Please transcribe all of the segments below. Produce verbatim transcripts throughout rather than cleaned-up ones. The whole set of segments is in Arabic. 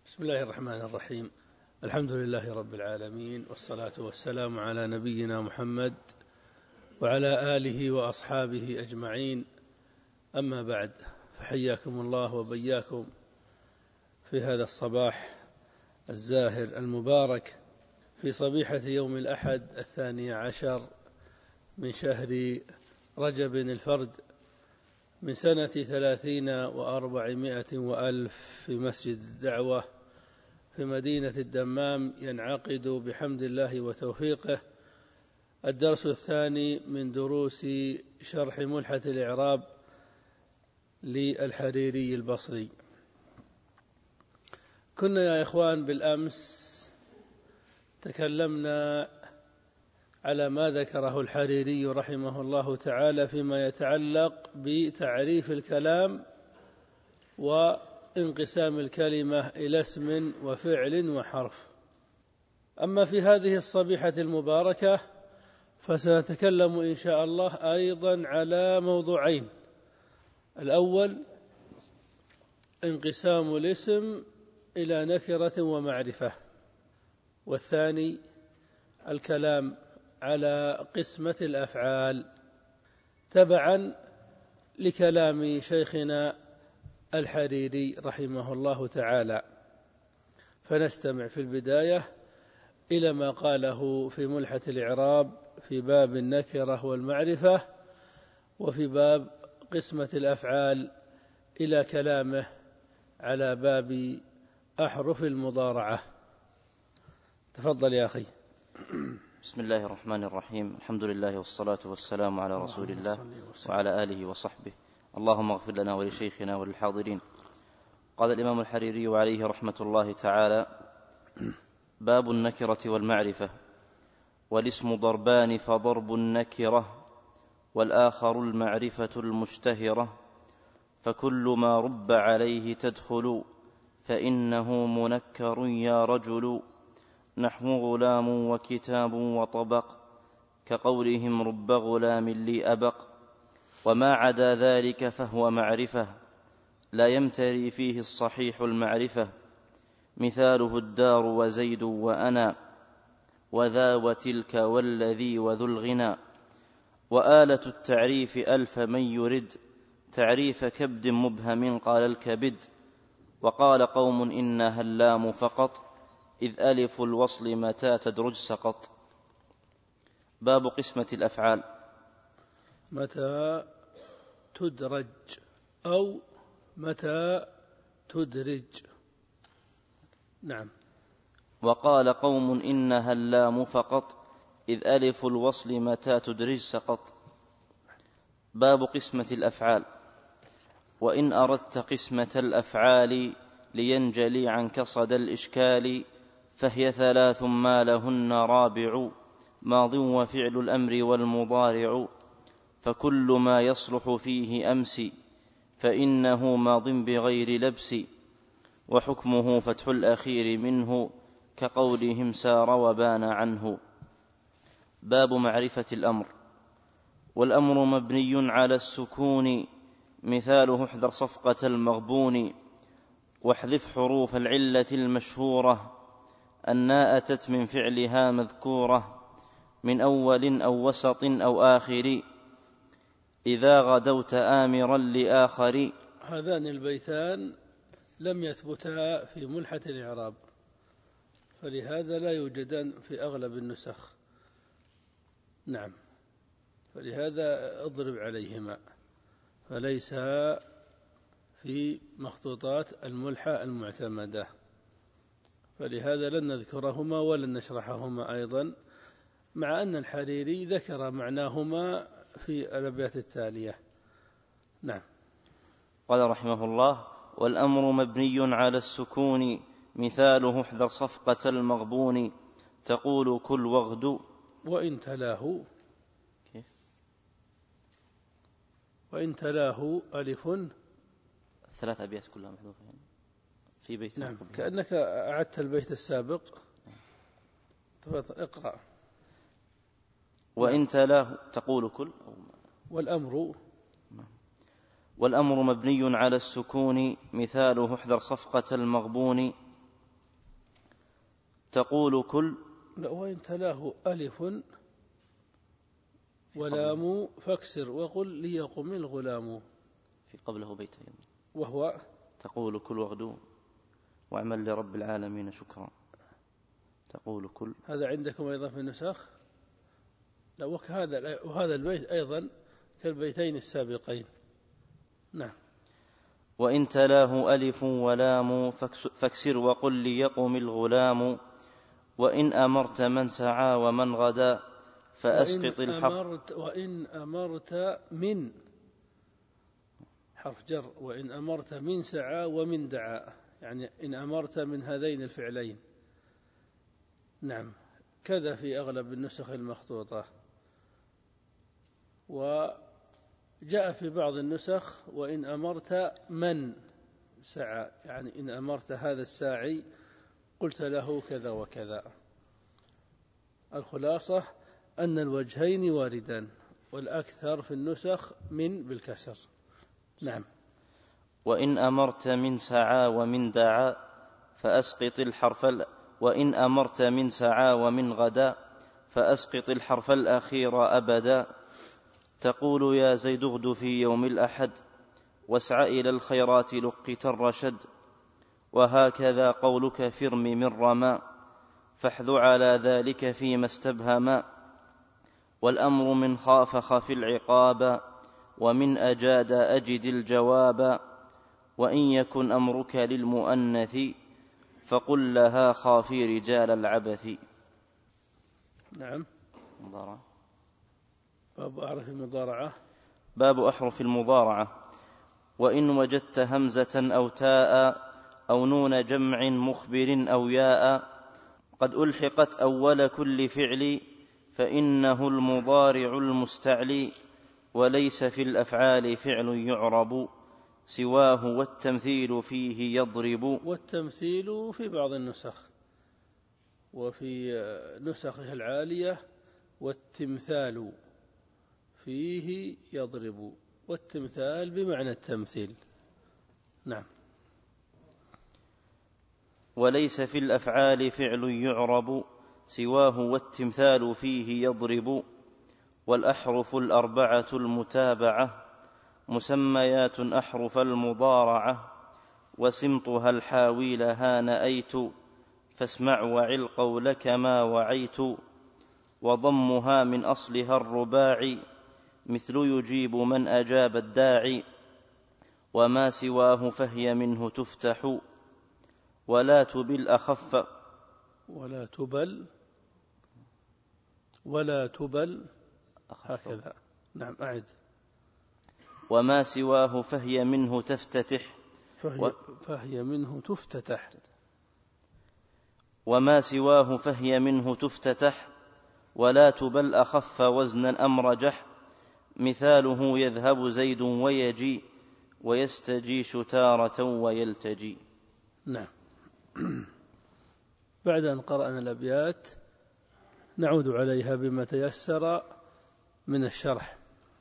بسم الله الرحمن الرحيم. الحمد لله رب العالمين، والصلاة والسلام على نبينا محمد وعلى آله وأصحابه أجمعين. أما بعد، فحياكم الله وبياكم في هذا الصباح الزاهر المبارك، في صبيحة يوم الأحد الثاني عشر من شهر رجب الفرد من سنة ثلاثين وأربعمائة وألف، في مسجد الدعوة في مدينة الدمام، ينعقد بحمد الله وتوفيقه الدرس الثاني من دروس شرح ملحة الإعراب للحريري البصري. كنا يا إخوان بالأمس تكلمنا على ما ذكره الحريري رحمه الله تعالى فيما يتعلق بتعريف الكلام وانقسام الكلمة إلى اسم وفعل وحرف. أما في هذه الصبيحة المباركة فسنتكلم إن شاء الله أيضا على موضوعين: الأول انقسام الاسم إلى نكرة ومعرفة، والثاني الكلام على قسمة الأفعال تبعا لكلام شيخنا الحريري رحمه الله تعالى. فنستمع في البداية إلى ما قاله في ملحة الإعراب في باب النكرة والمعرفة، وفي باب قسمة الأفعال إلى كلامه على باب أحرف المضارعة. تفضل يا أخي. بسم الله الرحمن الرحيم. الحمد لله والصلاة والسلام على رسول الله وعلى آله وصحبه. اللهم اغفر لنا ولشيخنا وللحاضرين. قال الإمام الحريري عليه رحمة الله تعالى: باب النكرة والمعرفة. والاسم ضربان، فضرب النكرة والآخر المعرفة المشتهرة، فكل ما رب عليه تدخل فإنه منكر يا رجل، نحو غلام وكتاب وطبق، كقولهم رب غلام لي أبق، وما عدا ذلك فهو معرفة لا يمتري فيه الصحيح المعرفة، مثاله الدار وزيد وأنا وذا وتلك والذي وذو الغنى، وآلة التعريف ألف من يرد تعريف كبد مبهم قال الكبد، وقال قوم إنها اللام فقط إذ ألف الوصل متى تدرج سقط. باب قسمة الأفعال. متى تدرج أو متى تدرج. نعم. وقال قوم إنها اللام فقط إذ ألف الوصل متى تدرج سقط. باب قسمة الأفعال. وإن أردت قسمة الأفعال لينجلي عنك صدى الإشكال، فهي ثلاث ما لهن رابع، ماض وفعل الأمر والمضارع، فكل ما يصلح فيه أمس فإنه ماض بغير لبس، وحكمه فتح الأخير منه كقولهم سار وبان عنه. باب معرفة الأمر. والأمر مبني على السكون، مثاله احذر صفقة المغبون، واحذف حروف العلة المشهورة، أنها أتت من فعلها مذكورة، من أول أو وسط أو آخر، إذا غدوت آمرا لآخر. هذان البيتان لم يثبتا في ملحة الإعراب، فلهذا لا يوجدان في أغلب النسخ. نعم، فلهذا اضرب عليهما، فليس في مخطوطات الملحة المعتمدة، فلهذا لن نذكرهما ولن نشرحهما أيضا، مع أن الحريري ذكر معناهما في الأبيات التالية. نعم. قال رحمه الله: والأمر مبني على السكون، مثاله احذر صفقة المغبون، تقول كل وغد. وإن تلاه كيف؟ وإن تلاه ألف. ثلاث أبيات كلها محذوفة في بيت. نعم، كأنك أعدت البيت السابق. اقرأ. وإن تلاه تقول كل. والأمر والأمر مبني على السكون، مثاله احذر صفقة المغبون، تقول كل. لا، وإن تلاه ألف ولام فاكسر وقل ليقم الغلام. في قبله بيتين. وهو تقول كل واغدو واعمل لرب العالمين شكرا. تقول كل. هذا عندكم أيضا في النسخ؟ لا، وهذا وهذا البيت أيضا كالبيتين السابقين. نعم. وإن تلاه ألف ولام فاكسر وقل ليقم الغلام. وإن أمرت من سعى ومن غدا فأسقط الحرف. وإن أمرت من حرف جر، وإن أمرت من سعى ومن دعا، يعني إن أمرت من هذين الفعلين. نعم، كذا في أغلب النسخ المخطوطة. وجاء في بعض النسخ وإن أمرت من سعى، يعني إن أمرت هذا الساعي قلت له كذا وكذا. الخلاصة أن الوجهين واردان، والأكثر في النسخ من بالكسر. نعم. وإن أمرت من سعى ومن دعا فأسقط الحرف. وإن أمرت من سعى ومن غدا فأسقط الحرف الأخير أبدا. تقول يا زيد اغد في يوم الأحد واسعى إلى الخيرات لقيت الرشد. وهكذا قولك فرم من رمى فاحذ على ذلك فيما استبهما. والأمر من خاف خف العقاب ومن أجاد أجد الجواب. وإن يكن أمرك للمؤنث فقل لها خافي رجال العبث. نعم. مضارعة. باب أحرف المضارعة. باب أحرف المضارعة. وإن وجدت همزة أو تاء أو نون جمع مخبر أو ياء قد ألحقت أول كل فعل فإنه المضارع المستعلي. وليس في الأفعال فعل يعرب سواه والتمثيل فيه يضرب. والتمثيل في بعض النسخ، وفي نسخه العالية والتمثال فيه يضرب، والتمثال بمعنى التمثيل. نعم. وليس في الأفعال فعل يعرب سواه والتمثال فيه يضرب. والأحرف الأربعة المتابعة مسميات أحرف المضارعة. وسمطها الحاوي لها نأيت فاسمع وعل قولك ما وعيت. وضمها من أصلها الرباعي مثل يجيب من أجاب الداعي. وما سواه فهي منه تفتح ولا تبل أخف. ولا تبل ولا تبل هكذا. نعم، أعد. وما سواه فهي منه تفتتح. فهي, و... فهي منه تفتتح. وما سواه فهي منه تفتتح ولا تبل أخف وزنا أمرجح. مثاله يذهب زيد ويجي ويستجيش تارة ويلتجي. نعم. بعد أن قرأنا الأبيات نعود عليها بما تيسر من الشرح.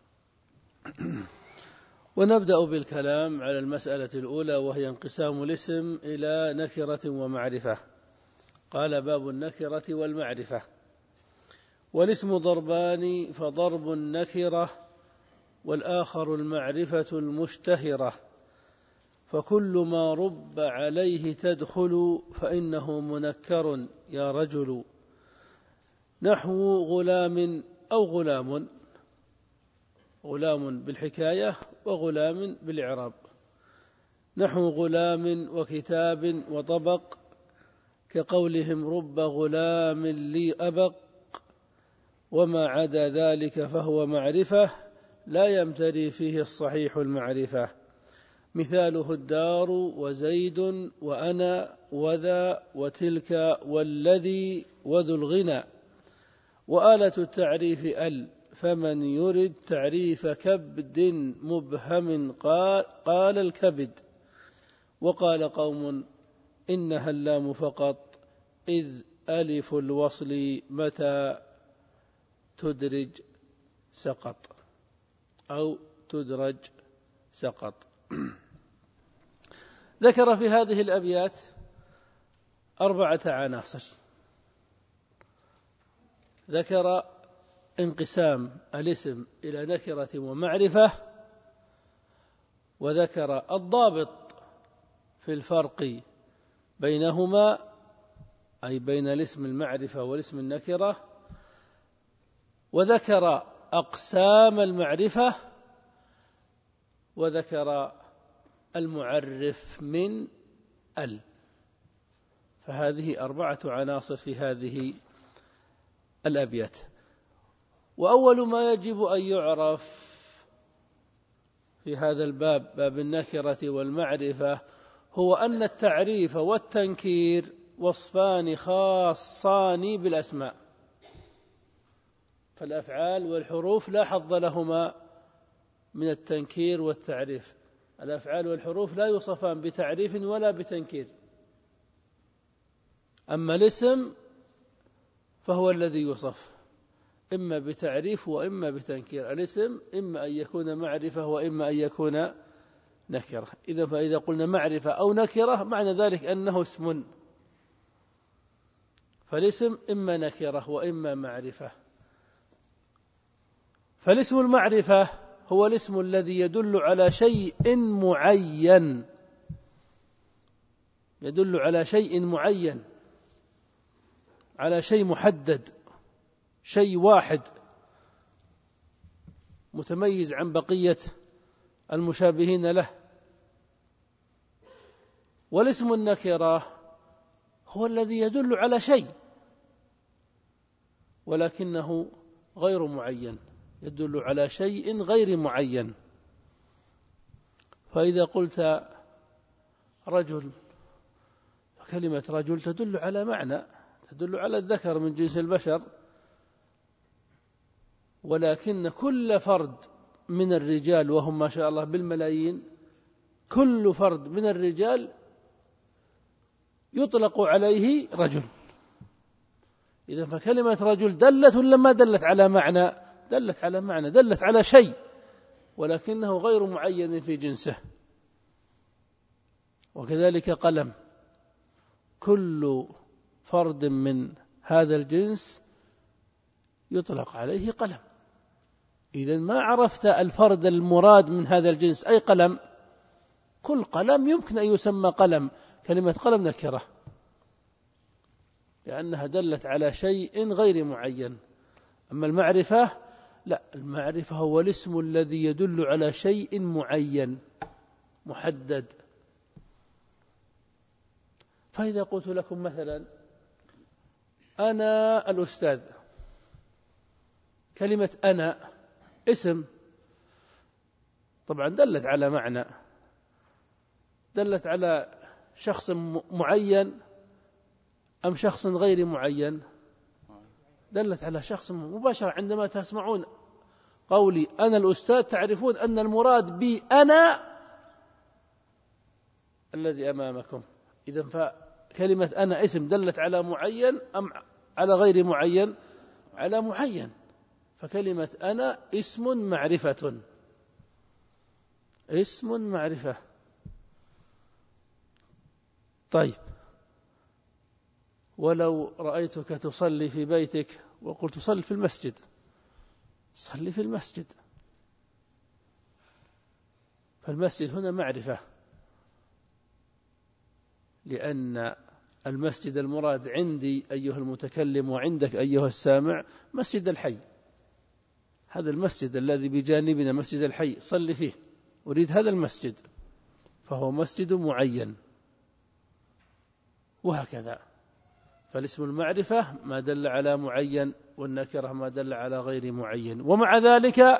ونبدأ بالكلام على المسألة الأولى، وهي انقسام الاسم إلى نكرة ومعرفة. قال باب النكرة والمعرفة. والاسم ضربان، فضرب النكرة والآخر المعرفة المشتهرة. فكل ما رب عليه تدخل فإنه منكر يا رجل. نحو غلام أو غلام، غلام بالحكاية وغلام بالإعراب. نحو غلام وكتاب وطبق كقولهم رب غلام لي أبق. وما عدا ذلك فهو معرفة لا يمتري فيه الصحيح المعرفة. مثاله الدار وزيد وأنا وذا وتلك والذي وذو الغنى. وآلة التعريف ال، فمن يرد تعريف كبد مبهم قال, قال الكبد. وقال قوم إنها اللام فقط إذ ألف الوصل متى تدرج سقط أو تدرج سقط. ذكر في هذه الأبيات أربعة عناصر ذكر انقسام الاسم إلى نكرة ومعرفة، وذكر الضابط في الفرق بينهما، أي بين الاسم المعرفة والاسم النكرة، وذكر أقسام المعرفة، وذكر المعرف من ال. فهذه أربعة عناصر في هذه الأبيات. وأول ما يجب أن يعرف في هذا الباب، باب النكرة والمعرفة، هو أن التعريف والتنكير وصفان خاصان بالأسماء، فالأفعال والحروف لا حظ لهما من التنكير والتعريف. الأفعال والحروف لا يوصفان بتعريف ولا بتنكير، أما الاسم فهو الذي يوصف إما بتعريف وإما بتنكير. الاسم إما أن يكون معرفة وإما أن يكون نكرة. إذا فإذا قلنا معرفة أو نكرة معنى ذلك أنه اسم، فالاسم إما نكرة وإما معرفة. فالاسم المعرفة هو الاسم الذي يدل على شيء معين، يدل على شيء معين، على شيء محدد، شيء واحد متميز عن بقية المشابهين له. والاسم النكرة هو الذي يدل على شيء ولكنه غير معين، يدل على شيء غير معين. فإذا قلت رجل، فكلمة رجل تدل على معنى، تدل على الذكر من جنس البشر، ولكن كل فرد من الرجال، وهم ما شاء الله بالملايين، كل فرد من الرجال يطلق عليه رجل. إذا فكلمة رجل دلت ولا ما دلت على معنى؟ دلت على معنى، دلت على شيء ولكنه غير معين في جنسه. وكذلك قلم، كل فرد من هذا الجنس يطلق عليه قلم. إذن ما عرفت الفرد المراد من هذا الجنس أي قلم. كل قلم يمكن أن يسمى قلم، كلمة قلم نكرة لأنها دلت على شيء غير معين. أما المعرفة لا، المعرفة هو الاسم الذي يدل على شيء معين محدد. فإذا قلت لكم مثلا أنا الأستاذ، كلمة أنا اسم، طبعا دلت على معنى، دلت على شخص معين أم شخص غير معين؟ دلت على شخص مباشرة. عندما تسمعون قولي أنا الأستاذ تعرفون أن المراد بي أنا الذي أمامكم. إذن فكلمة أنا اسم دلت على معين أم على غير معين؟ على معين. فكلمة أنا اسم معرفة، اسم معرفة. طيب، ولو رأيتك تصلي في بيتك وقلت صل في المسجد، صلي في المسجد، فالمسجد هنا معرفة، لأن المسجد المراد عندي أيها المتكلم وعندك أيها السامع مسجد الحي. هذا المسجد الذي بجانبنا مسجد الحي صلي فيه، أريد هذا المسجد، فهو مسجد معين. وهكذا فالاسم المعرفة ما دل على معين، والنكرة ما دل على غير معين. ومع ذلك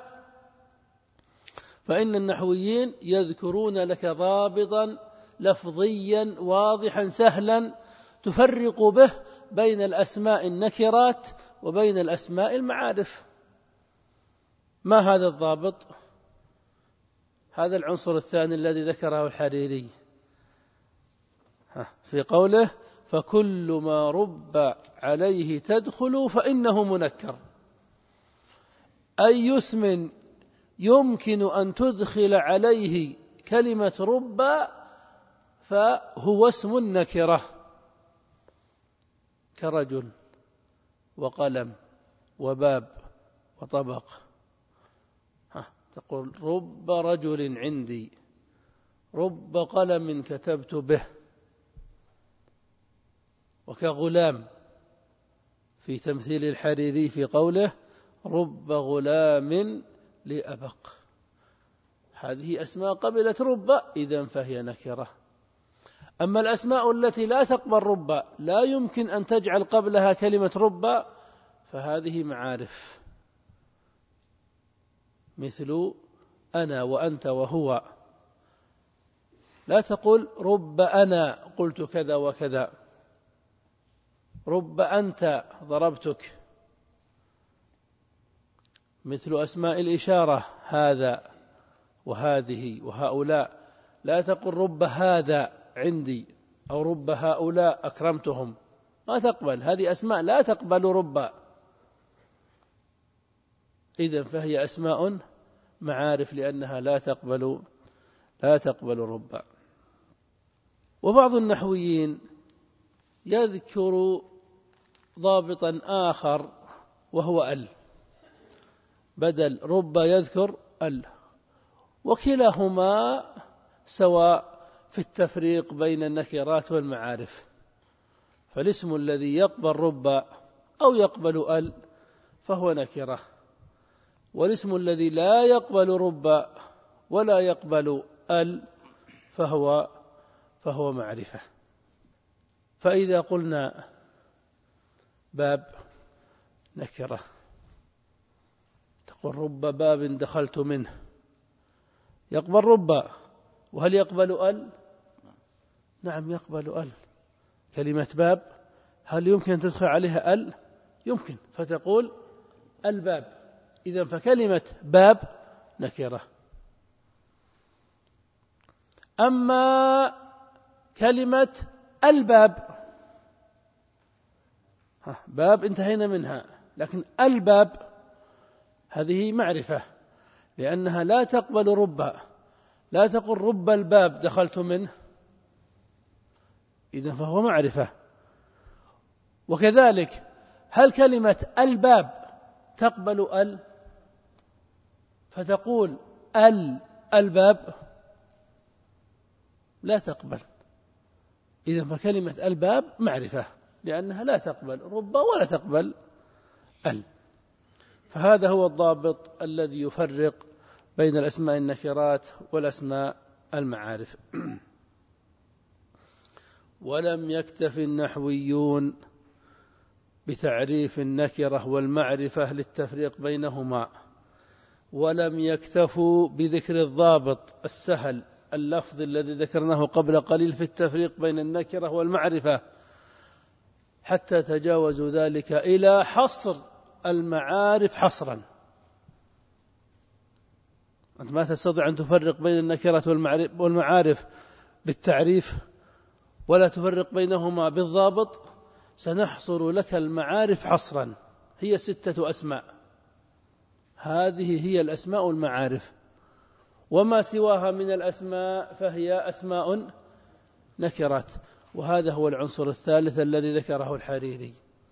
فإن النحويين يذكرون لك ضابطا لفظيا واضحا سهلا تفرق به بين الأسماء النكرات وبين الأسماء المعارف. ما هذا الضابط؟ هذا العنصر الثاني الذي ذكره الحريري في قوله فكل ما رب عليه تدخل فإنه منكر. أي اسم يمكن أن تدخل عليه كلمة رب فهو اسم النكرة، كرجل وقلم وباب وطبق. ها تقول رب رجل عندي، رب قلم كتبت به، وكغلام في تمثيل الحريري في قوله رب غلام لأبق. هذه أسماء قبلت رب، إذن فهي نكرة. أما الأسماء التي لا تقبل رب، لا يمكن أن تجعل قبلها كلمة رب، فهذه معارف، مثل أنا وأنت وهو. لا تقول رب أنا قلت كذا وكذا، رب أنت ضربتك. مثل أسماء الإشارة هذا وهذه وهؤلاء، لا تقل رب هذا عندي أو رب هؤلاء أكرمتهم، ما تقبل، هذه أسماء لا تقبل رب. إذن فهي أسماء معارف لأنها لا تقبل لا تقبل رب. وبعض النحويين يذكر ضابطا آخر وهو ال، بدل رب يذكر ال، وكلاهما سواء في التفريق بين النكرات والمعارف. فالاسم الذي يقبل رب أو يقبل ال فهو نكرة، والاسم الذي لا يقبل رب ولا يقبل ال فهو فهو معرفة. فإذا قلنا باب نكرة، تقول رب باب دخلت منه، يقبل رب، وهل يقبل ال؟ نعم يقبل ال. كلمة باب هل يمكن أن تدخل عليها ال؟ يمكن، فتقول الباب. إذن فكلمة باب نكرة. أما كلمة الباب، باب انتهينا منها، لكن الباب هذه معرفة، لأنها لا تقبل رب. لا تقل رب الباب دخلت منه، إذن فهو معرفة. وكذلك هل كلمة الباب تقبل ال؟ فتقول ال الباب، لا تقبل. إذن فكلمة الباب معرفة لأنها لا تقبل رب ولا تقبل ال. فهذا هو الضابط الذي يفرق بين الأسماء النكرات والأسماء المعارف. ولم يكتف النحويون بتعريف النكرة والمعرفة للتفريق بينهما، ولم يكتفوا بذكر الضابط السهل اللفظ الذي ذكرناه قبل قليل في التفريق بين النكرة والمعرفة، حتى تجاوزوا ذلك إلى حصر المعارف حصرا. أنت ما تستطيع أن تفرق بين النكرة والمعارف بالتعريف ولا تفرق بينهما بالضابط، سنحصر لك المعارف حصرا، هي ستة أسماء، هذه هي الأسماء المعارف، وما سواها من الأسماء فهي أسماء نكرات. وهذا هو العنصر الثالث الذي ذكره الحريري،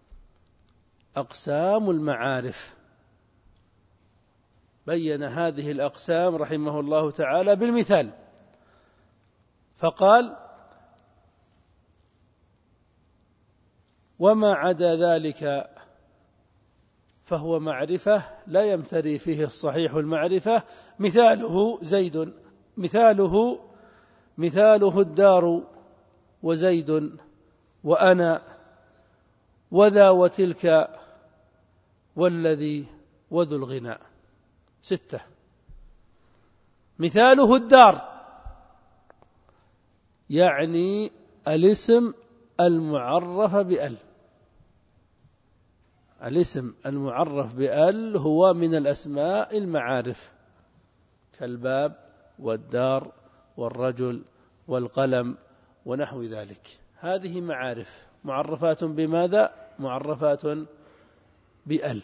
أقسام المعارف. بين هذه الأقسام رحمه الله تعالى بالمثال، فقال وما عدا ذلك فهو معرفة لا يمتري فيه الصحيح المعرفة. مثاله زيد، مثاله مثاله الدار وزيد وأنا وذا وتلك والذي وذو الغناء. ستة. مثاله الدار يعني الاسم المعرف بأل، الاسم المعرف بأل هو من الأسماء المعارف، كالباب والدار والرجل والقلم ونحو ذلك. هذه معارف معرفات بماذا؟ معرفات بأل،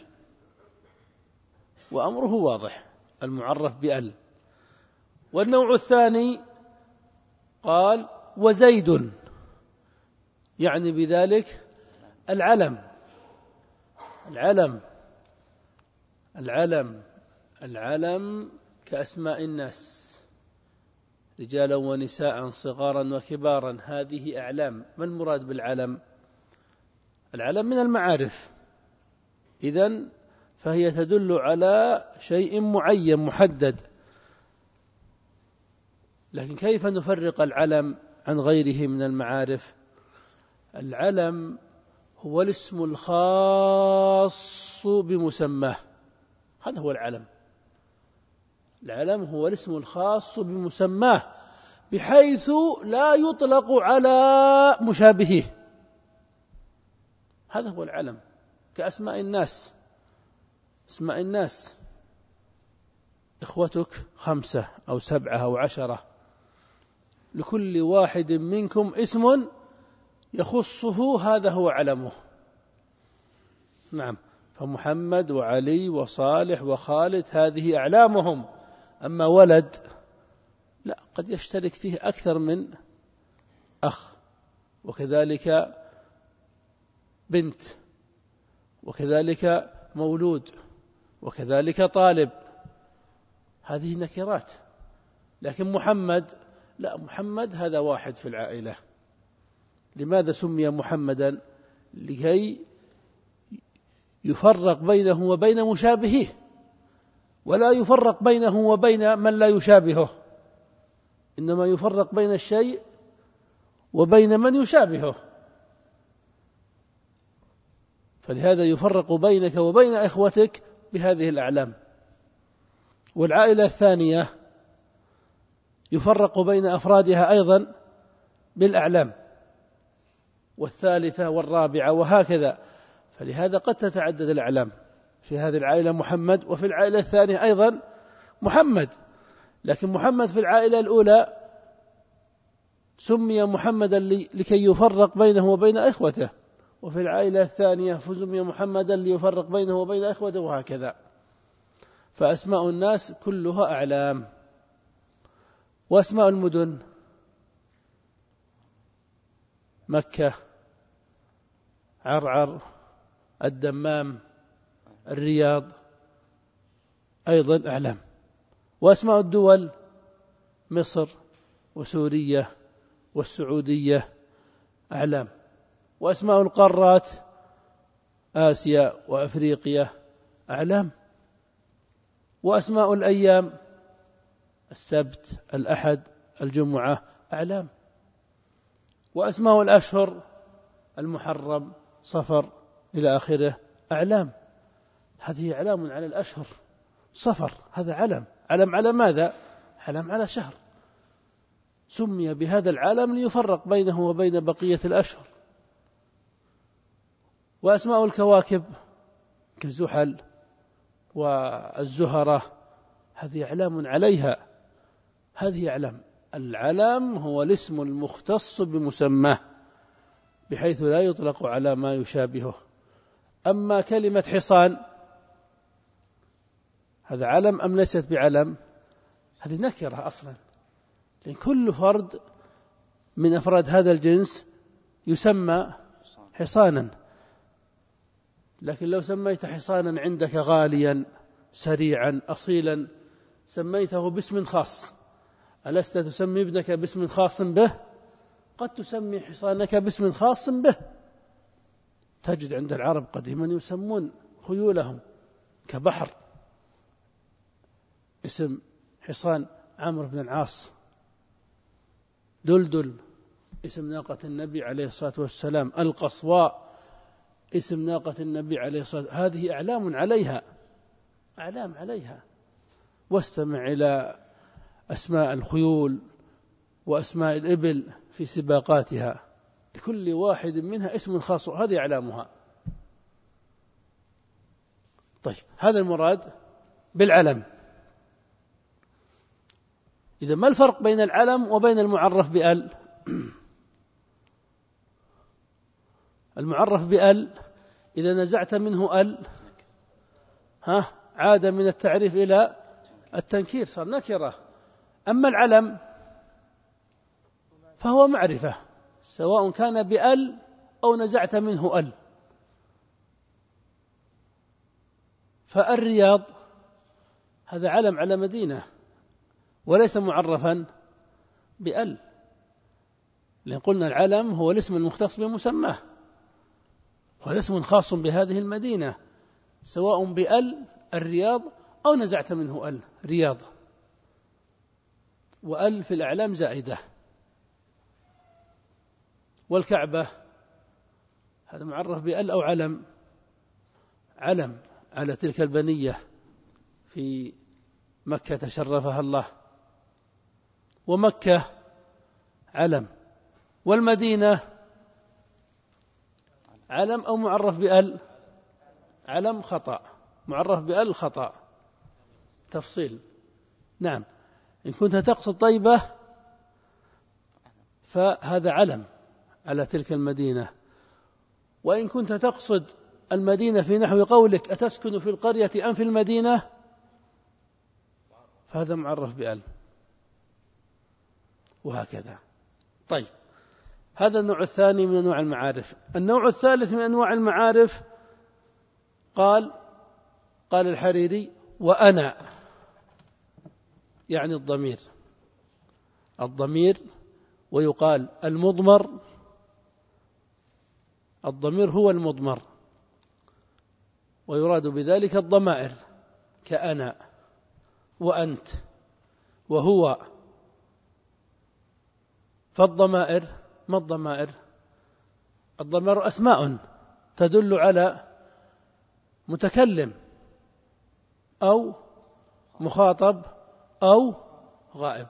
وأمره واضح، المعرف بأل. والنوع الثاني قال وزيد، يعني بذلك العلم، العلم العلم العلم كأسماء الناس، رجالا ونساء صغارا وكبارا، هذه أعلام. ما المراد بالعلم؟ العلم من المعارف، إذن فهي تدل على شيء معين محدد. لكن كيف نفرق العلم عن غيره من المعارف؟ العلم هو الاسم الخاص بمسماه، هذا هو العلم. العلم هو الاسم الخاص بمسماه بحيث لا يطلق على مشابهه، هذا هو العلم. كأسماء الناس، اسماء الناس إخوتك خمسة أو سبعة أو عشرة، لكل واحد منكم اسم يخصه، هذا هو علمه. نعم، فمحمد وعلي وصالح وخالد هذه أعلامهم. أما ولد لا، قد يشترك فيه أكثر من أخ، وكذلك بنت، وكذلك مولود، وكذلك طالب، هذه نكرات. لكن محمد لا، محمد هذا واحد في العائلة. لماذا سمي محمدا؟ لكي يفرق بينه وبين مشابهه، ولا يفرق بينه وبين من لا يشابهه، إنما يفرق بين الشيء وبين من يشابهه. فلهذا يفرق بينك وبين إخوتك بهذه الأعلام. والعائلة الثانية يفرق بين أفرادها أيضا بالأعلام، والثالثة والرابعة وهكذا. فلهذا قد تتعدد الأعلام، في هذه العائلة محمد، وفي العائلة الثانية أيضا محمد. لكن محمد في العائلة الأولى سمي محمدا لكي يفرق بينه وبين إخوته، وفي العائلة الثانية فسمي محمدا ليفرق بينه وبين إخوته، وهكذا. فأسماء الناس كلها أعلام. وأسماء المدن مكة، عرعر، الدمام، الرياض، أيضا أعلام. وأسماء الدول مصر وسوريا والسعودية أعلام. وأسماء القارات آسيا وأفريقيا أعلام. وأسماء الأيام السبت، الأحد، الجمعة أعلام. وأسماء الأشهر المحرم، صفر، إلى آخره أعلام. هذه أعلام على الأشهر. صفر هذا علم، علم على ماذا؟ علم على شهر، سمي بهذا العلم ليفرق بينه وبين بقية الأشهر. وأسماء الكواكب كزحل والزهرة هذه أعلام عليها، هذه أعلام. العلم هو الاسم المختص بمسماه بحيث لا يطلق على ما يشابهه. أما كلمة حصان هذا علم أم ليست بعلم؟ هذه نكرة أصلا، لأن كل فرد من أفراد هذا الجنس يسمى حصانا. لكن لو سميت حصانا عندك غاليا سريعا أصيلا سميته باسم خاص، ألست تسمي ابنك باسم خاص به؟ قد تسمي حصانك باسم خاص به. تجد عند العرب قديما يسمون خيولهم كبحر، اسم حصان عمرو بن العاص، دلدل اسم ناقة النبي عليه الصلاة والسلام، القصواء اسم ناقة النبي عليه الصلاة والسلام. هذه أعلام عليها، أعلام عليها. واستمع إلى أسماء الخيول وأسماء الإبل في سباقاتها، لكل واحد منها اسم خاص، هذه أعلامها. طيب، هذا المراد بالعلم. إذا ما الفرق بين العلم وبين المعرف بأل؟ المعرف بأل إذا نزعت منه أل ها عاد من التعريف إلى التنكير، صار نكرة. أما العلم فهو معرفة، سواء كان بأل أو نزعت منه أل. فالرياض هذا علم على مدينة وليس معرفا بأل، لأن قلنا العلم هو الاسم المختص بمسماه، هو اسم خاص بهذه المدينة، سواء بأل الرياض أو نزعت منه أل رياض، وأل في الأعلام زائدة. والكعبة هذا معرف بأل أو علم؟ علم على تلك البنية في مكة شرفها الله، ومكة علم، والمدينة علم أو معرف بأل؟ علم خطأ، معرف بأل خطأ، تفصيل. نعم، إن كنت تقصد طيبة فهذا علم على تلك المدينة، وإن كنت تقصد المدينة في نحو قولك أتسكن في القرية أم في المدينة فهذا معرف بأل، وهكذا. طيب، هذا النوع الثاني من أنواع المعارف. النوع الثالث من أنواع المعارف قال قال الحريري: وأنا، يعني الضمير، الضمير ويقال المضمر، الضمير هو المضمر، ويراد بذلك الضمائر كأنا وأنت وهو. فالضمائر، ما الضمائر؟ الضمائر أسماء تدل على متكلم أو مخاطب أو غائب.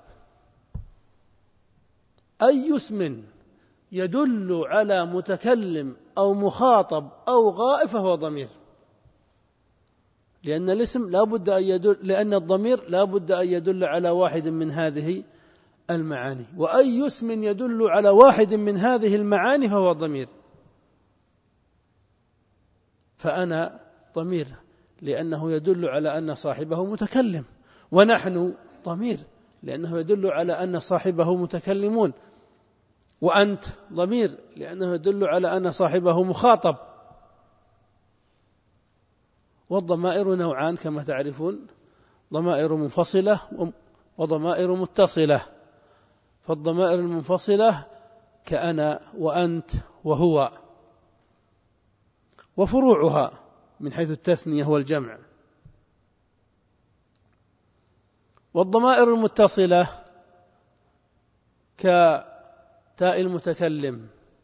أي اسم يدل على متكلم أو مخاطب أو غائب فهو ضمير، لأن الاسم لا بد أن يدل، لأن الضمير لا بد أن يدل على واحد من هذه المعاني، وأي اسم يدل على واحد من هذه المعاني فهو ضمير. فأنا ضمير لأنه يدل على أن صاحبه متكلم، ونحن ضمير لأنه يدل على أن صاحبه متكلمون، وأنت ضمير لأنه يدل على أن صاحبه مخاطب. والضمائر نوعان كما تعرفون: ضمائر منفصلة وضمائر متصلة. فالضمائر المنفصلة كأنا وأنت وهو، وفروعها من حيث التثنية والجمع. والضمائر المتصلة كتاء المتكلم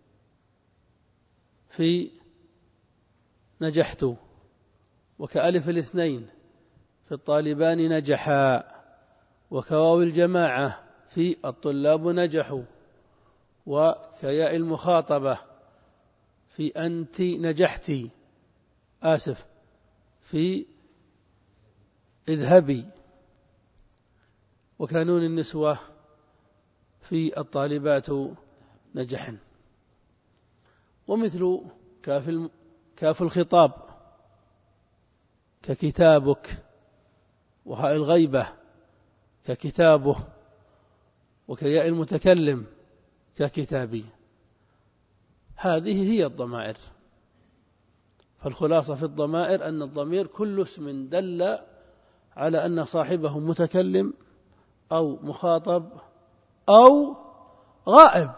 في نجحت، وكألف الاثنين في الطالبان نجحا، وكواو الجماعة في الطلاب نجحوا، وكياء المخاطبة في أنت نجحتي، آسف في اذهبي، وكانون النسوة في الطالبات نجحن. ومثل كاف كاف الخطاب ككتابك، وهاء الغيبة ككتابه، وكياء المتكلم ككتابي. هذه هي الضمائر. فالخلاصة في الضمائر أن الضمير كل اسم دل على أن صاحبه متكلم أو مخاطب أو غائب.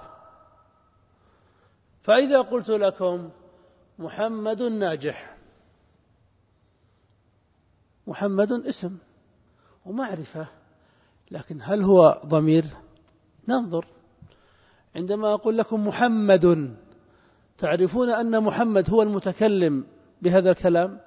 فإذا قلت لكم محمد ناجح، محمد اسم ومعرفة، لكن هل هو ضمير؟ ننظر. عندما أقول لكم محمد، تعرفون أن محمد هو المتكلم بهذا الكلام،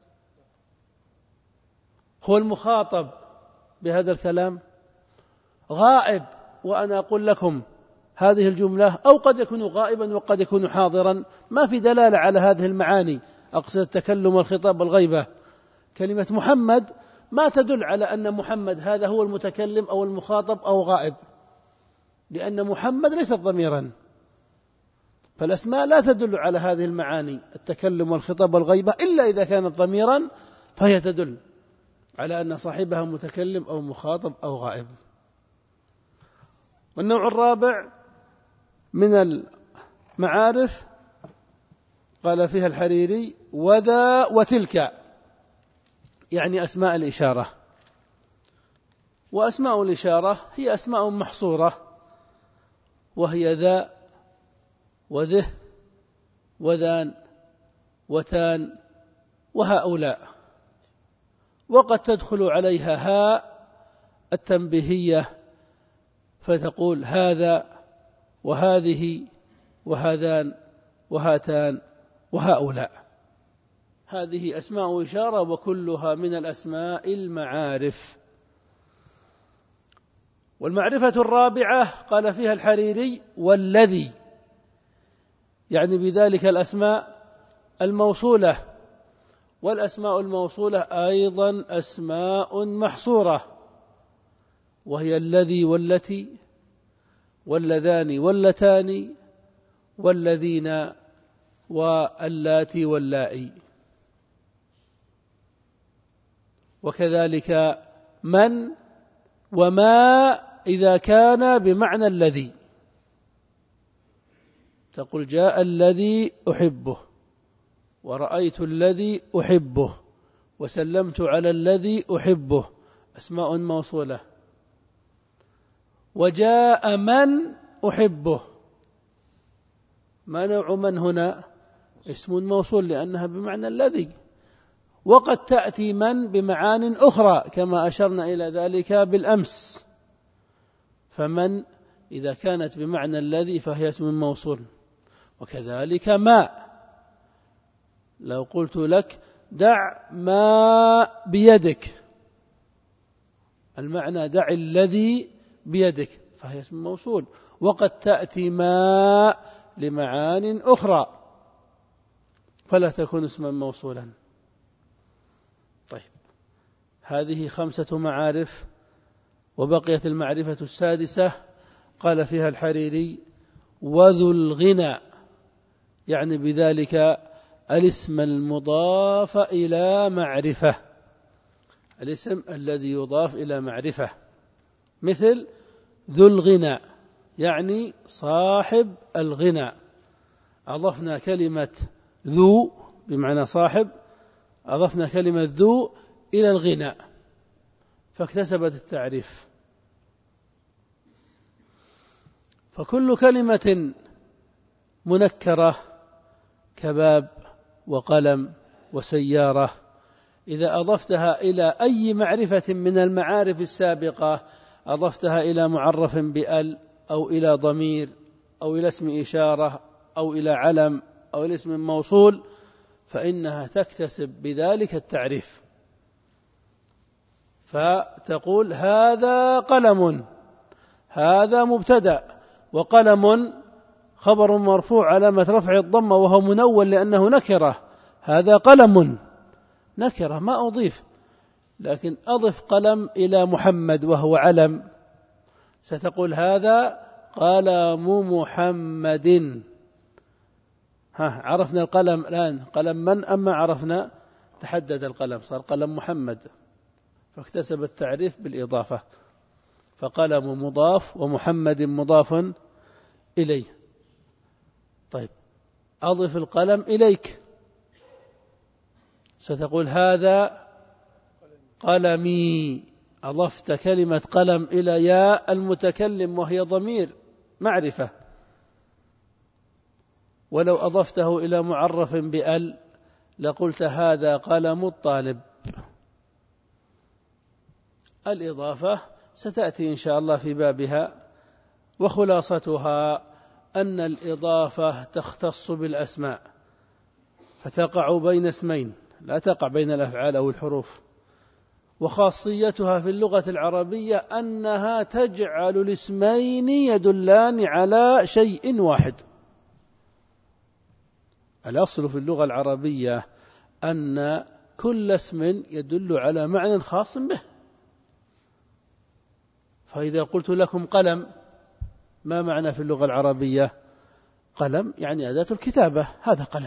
هو المخاطب بهذا الكلام، غائب وأنا أقول لكم هذه الجملة، أو قد يكون غائبا وقد يكون حاضرا، ما في دلالة على هذه المعاني، أقصد التكلم والخطاب والغيبة. كلمة محمد ما تدل على أن محمد هذا هو المتكلم أو المخاطب أو غائب، لأن محمد ليست ضميرا. فالأسماء لا تدل على هذه المعاني، التكلم والخطاب والغيبة، إلا إذا كانت ضميرا فهي تدل على أن صاحبها متكلم أو مخاطب أو غائب. والنوع الرابع من المعارف قال فيها الحريري: وذا وتلك. يعني أسماء الإشارة. وأسماء الإشارة هي أسماء محصورة، وهي ذا وذه وذان وتان وهؤلاء، وقد تدخل عليها هاء التنبيهية فتقول هذا وهذه وهذان وهاتان وهؤلاء. هذه أسماء إشارة وكلها من الأسماء المعارف. والمعرفة الرابعة قال فيها الحريري والذي، يعني بذلك الأسماء الموصولة. والأسماء الموصولة أيضا أسماء محصورة، وهي الذي والتي واللذان واللتان والذين واللاتي واللائي. وكذلك من وما إذا كان بمعنى الذي، تقول جاء الذي أحبه، ورأيت الذي أحبه، وسلمت على الذي أحبه، أسماء موصولة. وجاء من أحبه، ما نوع من هنا؟ اسم موصول لأنها بمعنى الذي. وقد تأتي من بمعان أخرى كما أشرنا إلى ذلك بالأمس، فمن إذا كانت بمعنى الذي فهي اسم موصول. وكذلك ما، لو قلت لك دع ما بيدك، المعنى دع الذي بيدك، فهي اسم موصول. وقد تأتي ما لمعان أخرى فلا تكون اسما موصولا. طيب، هذه خمسة معارف. وبقيت المعرفة السادسة قال فيها الحريري وذو الغنى، يعني بذلك الاسم المضاف إلى معرفة، الاسم الذي يضاف إلى معرفة، مثل ذو الغنى يعني صاحب الغنى، أضفنا كلمة ذو بمعنى صاحب، أضفنا كلمة ذو إلى الغنى فاكتسبت التعريف. فكل كلمة منكرة كباب وقلم وسيارة إذا أضفتها إلى أي معرفة من المعارف السابقة، أضفتها إلى معرف بأل أو إلى ضمير أو إلى اسم إشارة أو إلى علم أو إلى اسم موصول، فإنها تكتسب بذلك التعريف. فتقول هذا قلم، هذا مبتدأ، وقلم خبر مرفوع علامة رفع الضمة وهو منون لأنه نكرة، هذا قلم نكرة ما أضيف. لكن أضف قلم إلى محمد وهو علم، ستقول هذا قلم محمد. ها، عرفنا القلم الآن قلم من، أما عرفنا تحدد القلم صار قلم محمد، فاكتسب التعريف بالإضافة. فقلم مضاف ومحمد مضاف إليه. طيب، أضف القلم إليك، ستقول هذا قلمي، أضفت كلمة قلم إلى ياء المتكلم وهي ضمير معرفة. ولو أضفته إلى معرف بأل لقلت هذا قلم الطالب. الإضافة ستأتي إن شاء الله في بابها، وخلاصتها أن الإضافة تختص بالأسماء فتقع بين اسمين، لا تقع بين الأفعال أو الحروف. وخاصيتها في اللغة العربية أنها تجعل الاسمين يدلان على شيء واحد. الأصل في اللغة العربية أن كل اسم يدل على معنى خاص به. فإذا قلت لكم قلم، ما معنى في اللغة العربية؟ قلم يعني أداة الكتابة، هذا قلم.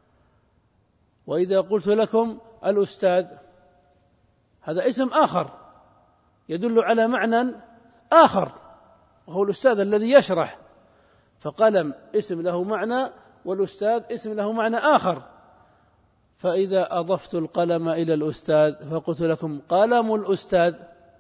وإذا قلت لكم الأستاذ، هذا اسم آخر يدل على معنى آخر وهو الأستاذ الذي يشرح. فقلم اسم له معنى، والأستاذ اسم له معنى آخر. فإذا أضفت القلم إلى الأستاذ فقلت لكم قلم الأستاذ،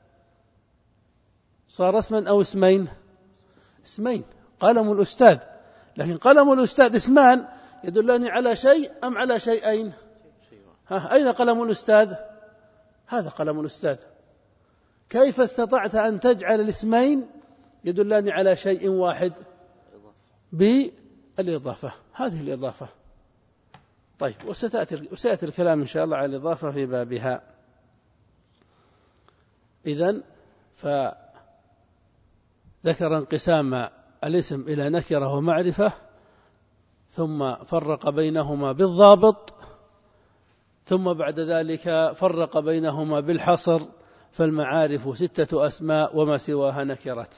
صار اسما أو اسمين؟ اسمين، قلم الأستاذ. لكن قلم الأستاذ اسمان يدلان على شيء أم على شيئين؟ ها، أين قلم الأستاذ؟ هذا قلم الأستاذ. كيف استطعت أن تجعل الاسمين يدلان على شيء واحد؟ بالإضافة. هذه الإضافة. طيب، وستأتي, وسيأتي الكلام إن شاء الله على الإضافة في بابها. إذن فذكر انقسام الاسم إلى نكرة ومعرفة، ثم فرق بينهما بالضابط، ثم بعد ذلك فرق بينهما بالحصر، فالمعارف ستة أسماء وما سواها نكرت.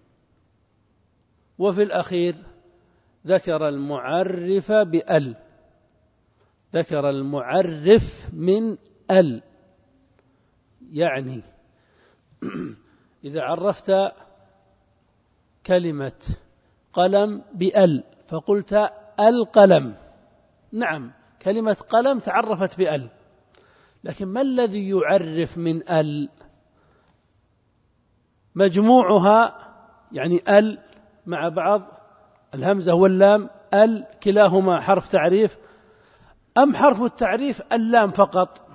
وفي الأخير ذكر المعرف بأل، ذكر المعرف من أل، يعني إذا عرفت كلمة قلم بأل فقلت القلم، نعم كلمة قلم تعرفت بأل، لكن ما الذي يعرف من أل؟ مجموعها، يعني أل مع بعض، الهمزة واللام، أل كلاهما حرف تعريف، أم حرف التعريف اللام فقط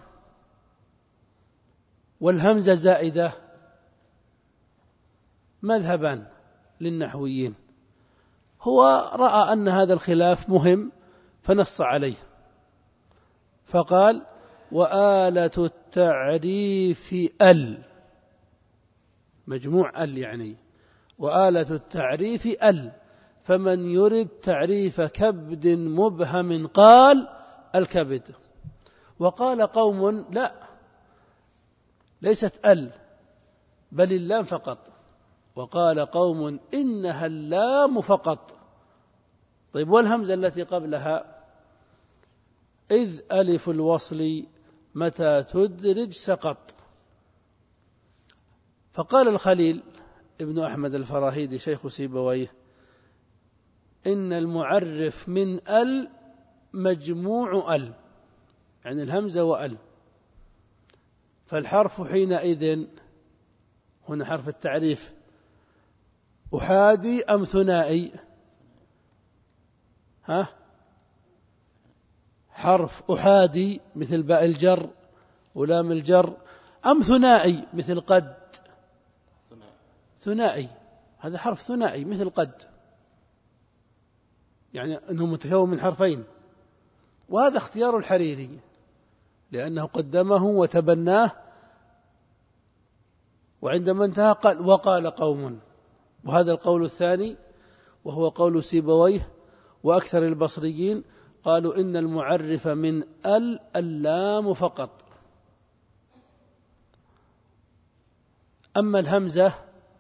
والهمزة زائدة؟ مذهبان للنحويين. هو رأى أن هذا الخلاف مهم فنص عليه فقال وآلة التعريف أل، مجموع أل يعني، وآلة التعريف أل، فمن يرد تعريف كبد مبهم قال الكبد. وقال قوم لا، ليست أل بل اللام فقط. وقال قوم إنها اللام فقط. طيب، والهمزة التي قبلها؟ إذ ألف الوصل متى تدرج سقط. فقال الخليل ابن أحمد الفراهيدي شيخ سيبويه إن المعرف من أل مجموع أل، يعني الهمزة وأل، فالحرف حينئذ، هنا حرف التعريف، أحادي أم ثنائي؟ ها، حرف أحادي مثل باء الجر ولام الجر، أم ثنائي مثل قد؟ ثنائي، هذا حرف ثنائي مثل قد، يعني أنه متكون من حرفين. وهذا اختيار الحريري لأنه قدمه وتبناه، وعندما انتهى قال وقال قوم، وهذا القول الثاني وهو قول سيبويه وأكثر البصريين، قالوا إن المعرف من ال اللام فقط. أما الهمزة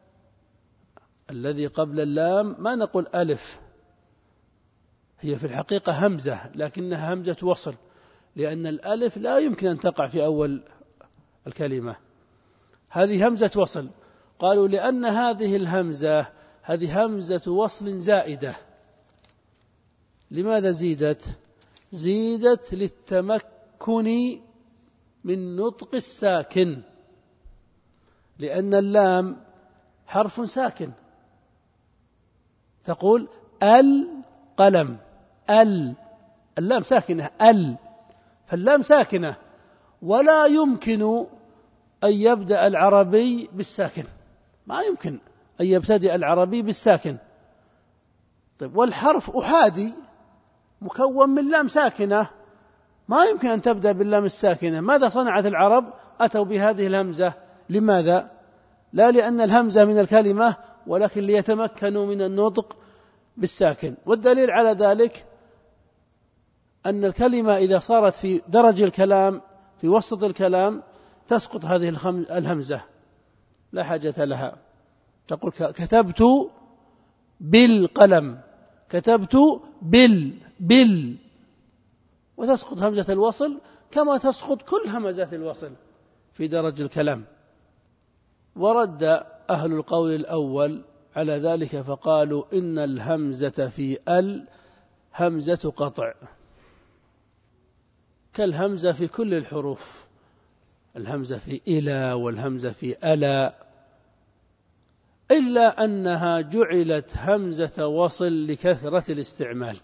الذي قبل اللام ما نقول ألف، هي في الحقيقة همزة لكنها همزة وصل، لأن الألف لا يمكن أن تقع في أول الكلمة، هذه همزة وصل. قالوا لأن هذه الهمزة هذه همزة وصل زائدة. لماذا زيدت؟ زيدت للتمكن من نطق الساكن، لأن اللام حرف ساكن، تقول القلم، ال اللام ساكنة، ال فاللام ساكنة، ولا يمكن أن يبدأ العربي بالساكن، ما يمكن أن يبتدئ العربي بالساكن. طيب، والحرف أحادي مكون من لام ساكنة، ما يمكن أن تبدأ باللام الساكنة. ماذا صنعت العرب؟ أتوا بهذه الهمزة. لماذا؟ لا لأن الهمزة من الكلمة، ولكن ليتمكنوا من النطق بالساكن. والدليل على ذلك أن الكلمة إذا صارت في درج الكلام في وسط الكلام تسقط هذه الهمزة، لا حاجة لها. تقول كتبت بالقلم، كتبت بال بال وتسقط همزة الوصل كما تسقط كل همزات الوصل في درج الكلام. ورد أهل القول الأول على ذلك فقالوا إن الهمزة في ال همزة قطع، كالهمزة في كل الحروف، الهمزة في إلى والهمزة في ألا، إلا أنها جعلت همزة وصل لكثرة الاستعمال.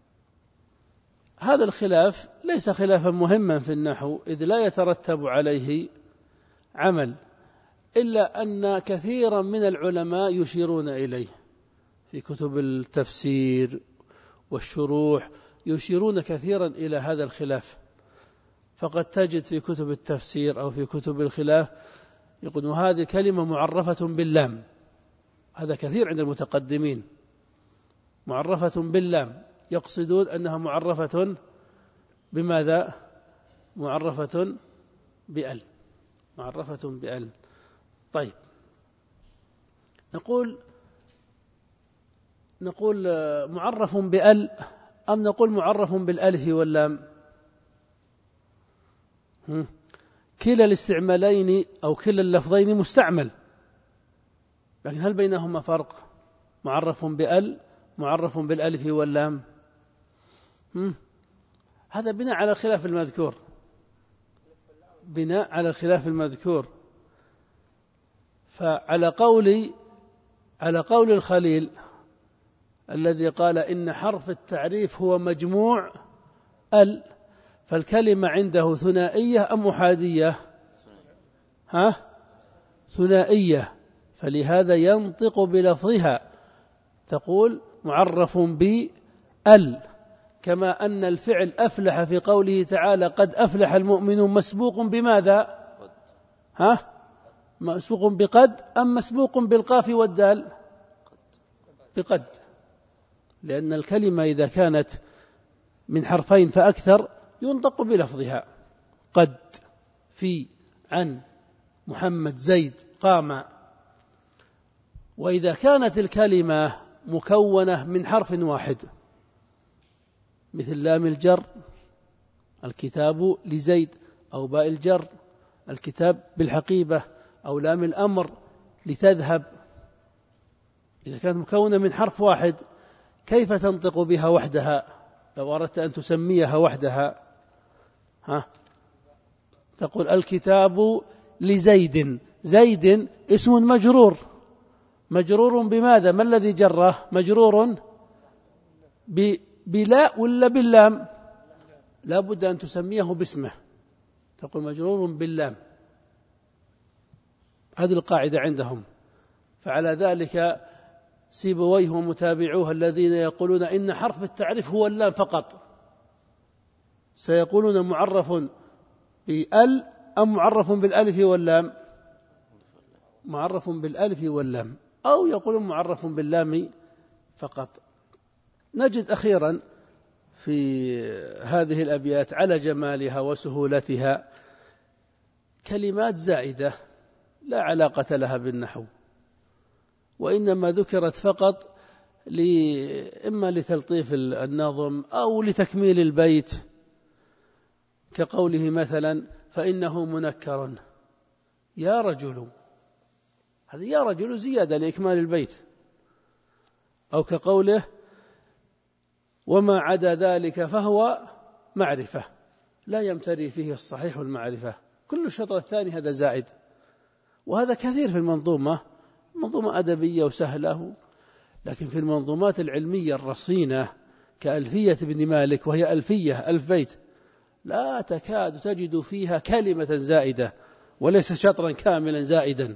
هذا الخلاف ليس خلافا مهما في النحو، إذ لا يترتب عليه عمل، إلا أن كثيرا من العلماء يشيرون إليه في كتب التفسير والشروح، يشيرون كثيرا إلى هذا الخلاف. فقد تجد في كتب التفسير أو في كتب الخلاف يقول هذه كلمة معرفة باللام، هذا كثير عند المتقدمين، معرفة باللام، يقصدون أنها معرفة بماذا؟ معرفة بأل، معرفة بأل. طيب، نقول نقول معرف بأل أم نقول معرف بالألف واللام؟ كلا الاستعمالين أو كلا اللفظين مستعمل، لكن هل بينهما فرق؟ معرف بأل، معرف بالألف واللام. هذا بناء على الخلاف المذكور، بناء على الخلاف المذكور. فعلى قول على قول الخليل الذي قال إن حرف التعريف هو مجموع ال، فالكلمة عنده ثنائية أم أحادية؟ ها؟ ثنائية، فلهذا ينطق بلفظها، تقول معرف بال، كما أن الفعل أفلح في قوله تعالى قد أفلح المؤمنون مسبوق بماذا؟ ها؟ مسبوق بقد أم مسبوق بالقاف والدال؟ بقد، لأن الكلمة إذا كانت من حرفين فأكثر ينطق بلفظها، قد، في، عن، محمد، زيد، قام. وإذا كانت الكلمة مكونة من حرف واحد مثل لام الجر الكتاب لزيد، أو باء الجر الكتاب بالحقيبة، أو لام الأمر لتذهب، إذا كانت مكونة من حرف واحد كيف تنطق بها وحدها لو أردت أن تسميها وحدها؟ ها؟ تقول الكتاب لزيد، زيد اسم مجرور، مجرور بماذا؟ ما الذي جره؟ مجرور بلا ولا باللام؟ لا بد أن تسميه باسمه، تقول مجرور باللام، هذه القاعدة عندهم. فعلى ذلك سيبويه ومتابعوه الذين يقولون إن حرف التعريف هو اللام فقط، سيقولون معرف بال أم معرف بالألف واللام؟ معرف بالألف واللام، أو يقولون معرف باللام فقط. نجد أخيرا في هذه الأبيات على جمالها وسهولتها كلمات زائدة لا علاقة لها بالنحو، وإنما ذكرت فقط إما لتلطيف النظم أو لتكميل البيت، كقوله مثلا فإنه منكر يا رجل، هذه يا رجل زيادة لإكمال البيت، أو كقوله وما عدا ذلك فهو معرفة لا يمتري فيه الصحيح والمعرفة، كل الشطر الثاني هذا زائد. وهذا كثير في المنظومة، منظومة أدبية وسهلة، لكن في المنظومات العلمية الرصينة كألفية ابن مالك، وهي ألفية ألف بيت، لا تكاد تجد فيها كلمة زائدة وليس شطرا كاملا زائدا،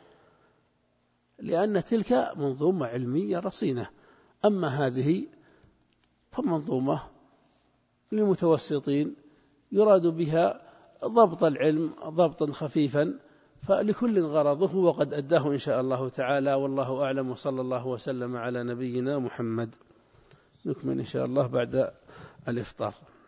لأن تلك منظومة علمية رصينة. أما هذه فمنظومة للمتوسطين يراد بها ضبط العلم ضبطا خفيفا، فلكل غرضه وقد أداه إن شاء الله تعالى، والله أعلم، وصلى الله وسلم على نبينا محمد. نكمل إن شاء الله بعد الإفطار.